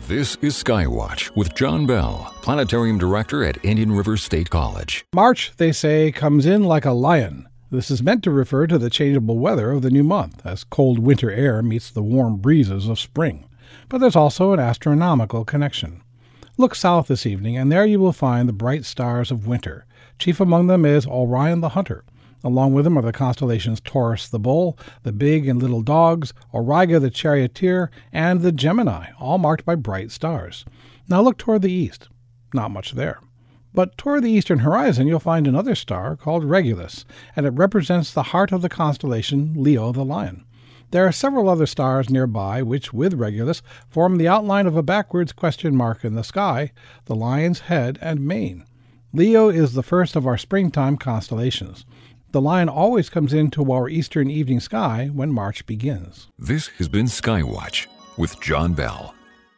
This is Skywatch with John Bell, Planetarium Director at Indian River State College. March, they say, comes in like a lion. This is meant to refer to the changeable weather of the new month, as cold winter air meets the warm breezes of spring. But there's also an astronomical connection. Look south this evening, and there you will find the bright stars of winter. Chief among them is Orion the Hunter. Along with him are the constellations Taurus the Bull, the Big and Little Dogs, Auriga the Charioteer, and the Gemini, all marked by bright stars. Now look toward the east. Not much there. But toward the eastern horizon you'll find another star called Regulus, and it represents the heart of the constellation Leo the Lion. There are several other stars nearby which, with Regulus, form the outline of a backwards question mark in the sky, the lion's head and mane. Leo is the first of our springtime constellations. The lion always comes into our eastern evening sky when March begins. This has been Skywatch with John Bell.